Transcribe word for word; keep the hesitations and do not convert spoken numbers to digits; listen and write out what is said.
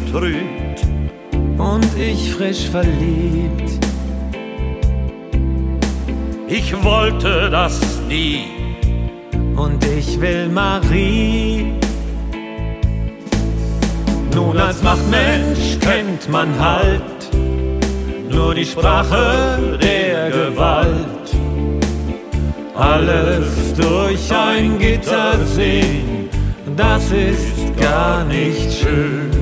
verstrüht und ich frisch verliebt. Ich wollte das nie und ich will Marie. Nun als Machtmensch kennt man halt nur die Sprache der Gewalt. Alles durch ein Gitter sehen, das ist gar nicht schön.